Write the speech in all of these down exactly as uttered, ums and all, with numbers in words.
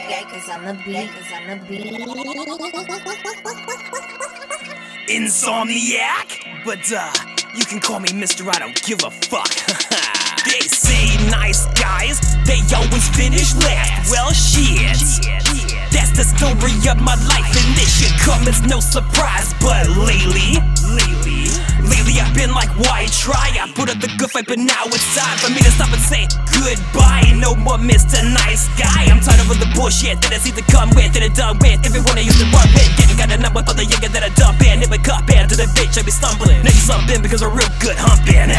Cause I'm the beat, cause I'm the beat. Insomniac, but uh, you can call me Mister I don't give a fuck. They say nice guys, they always finish last. Well, shit, that's the story of my life, and this should come as no surprise. But lately, lately, lately I've been like, why try? I put up the good fight, but now it's time for me to stop and say goodbye. No more Mister Nice Guy. I'm tired of all the bullshit that I see to come with and it done with. Everyone I used to run with, getting got a number for the younger that I dump in. Never cut band to the bitch, I be stumbling. Now you slumping because I'm real good humping.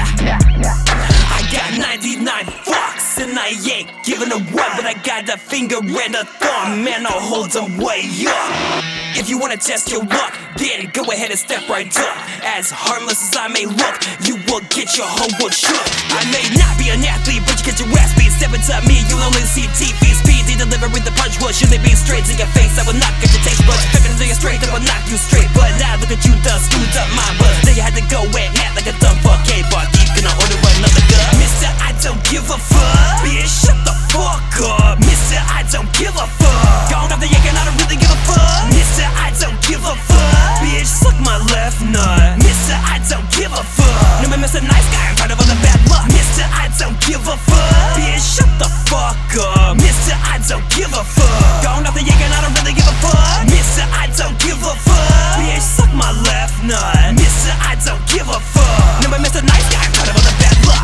I got ninety-nine fucks and I ain't giving a one, but I got a finger and a thumb, man, I'll hold them way up. If you wanna test your luck, then go ahead and step right up. As harmless as I may look, you will get your homework shook. I may not be an athlete, but you get your ass beat. Step into me, you'll only see T V speed. They deliver with the punch, will surely be straight to your face. I will knock at your taste buds, stuck into your straight, I will knock you straight. But now look at you, done screwed up my buzz. Then you had to go and act like a dumb fuck. Hey, bar deep, gonna order another gun. Mister I don't give a fuck, bitch, shut the fuck up. Mister I don't give a fuck, gone off the yank and I don't really give a fuck. Mister I don't give a fuck, bitch, suck my left nut. Mister I don't give a fuck, no man, Mister Nice Guy, I'm tired of all the bad luck. Mister I don't give a fuck, bitch, shut the fuck up. Mister I don't give a fuck, gone off the yank and I don't really give a fuck. Mister I don't give a fuck, bitch, suck my left nut. Mister I don't give a fuck, no man, Mister Nice Guy, I'm tired of all the bad luck.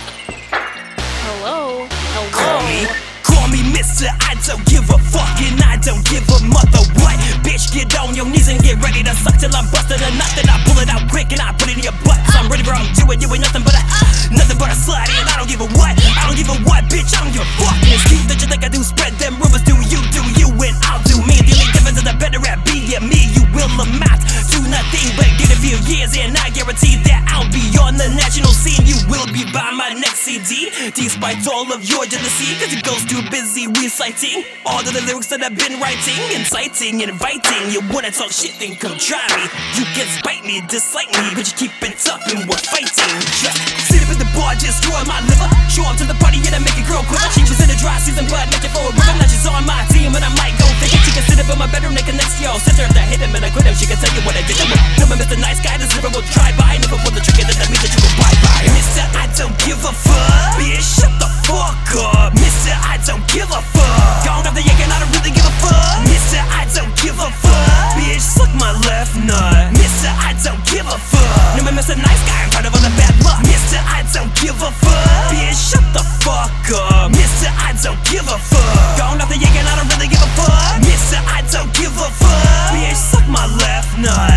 Hello? Hello? Hello? Call me, call me Mister I don't give a fuck, and I don't give a mother what. Bitch, get on your knees and get ready to suck till I'm busted a nut. Then I pull it out quick and I put it in your butt. So I'm ready for I'm doing you ain't nothing but a uh, nothing but a slut, and I don't give a what. I don't give a what, bitch, I don't give a fuck. And it's cute that you think I do spread them rumors. Do you, do you, and I'll do me. The only difference is the better at being me. You will amount to nothing but get a few years, and I guarantee that I'll be on the national scene. You will be buying my next C D, despite all of your jealousy, cause it goes too busy reciting all of the lyrics that I've been writing, inciting, inviting. You wanna talk shit, then come try me. You can spite me, dislike me, but you keep it tough and we're fighting. Just sit up at the bar, just destroy my liver. Show up to the party, yeah, I make a girl quiver. She was in the dry season, but make it for a river. Now she's on my team, and I might go figure. She can sit up in my bedroom, naked next to yo. Center if I hit him and I quit him, she can tell you what I did. No, I'm Mister Nice Guy, this never will try by. Never pull the trigger, that means that you will bye bye. Mister I don't give a fuck, bitch, shut the fuck up. Mister I don't give a fuck, gone off the yank and I don't really give a fuck. Mister I don't give a fuck, bitch, suck my left nut. Mister I don't give a fuck, no man, Mister Nice Guy, I'm tired of all the bad luck. Mister I don't give a fuck, bitch, shut the fuck up. Mister I don't give a fuck, gone off the yank and I don't really give a fuck. Mister I don't give a fuck, bitch, suck my left nut.